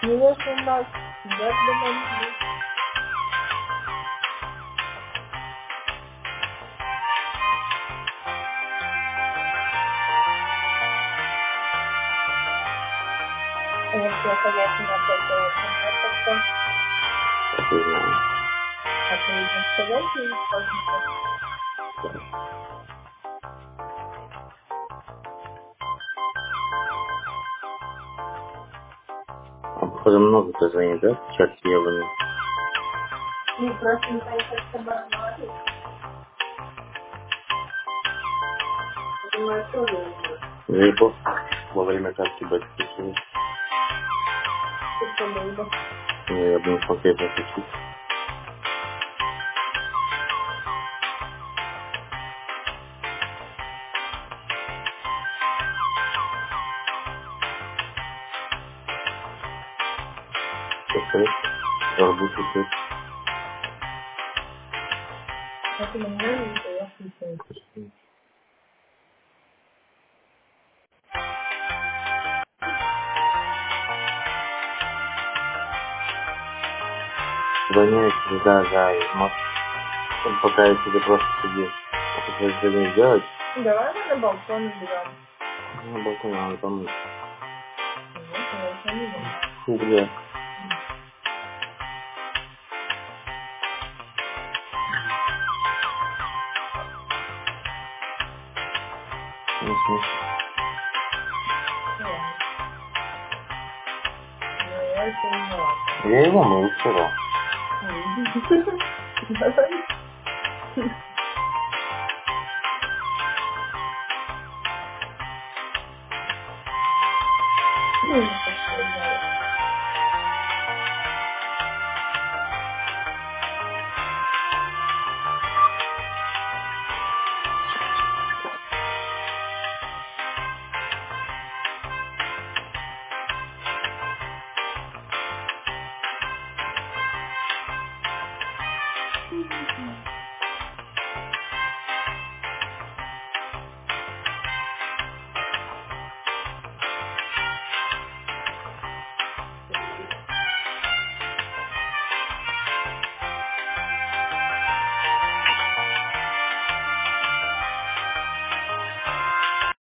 Нет, у нас нет дома. Я согласна на это. Так что, как я знаю. а ты не сказать, и поздно. А походу много кто звонит, да? В чат ебаный. Ну, просто не понятно, что нормально. Я думаю, тоже умру. Заебал во время катки бать включили. Что было. Ну, я бы не смотреть на включить. Что арбуз идет. Это меня не интересно. Звоняет да, может, пока я тебе просто сиди. Хочешь что-нибудь сделать? Давай мы на балкон уберем. На балконе надо помыть. Нет, на балконе не. Фу, бля. Не смешно. Ну ладно. Ну, я еще не ладно. Я его мыл вчера. Давай.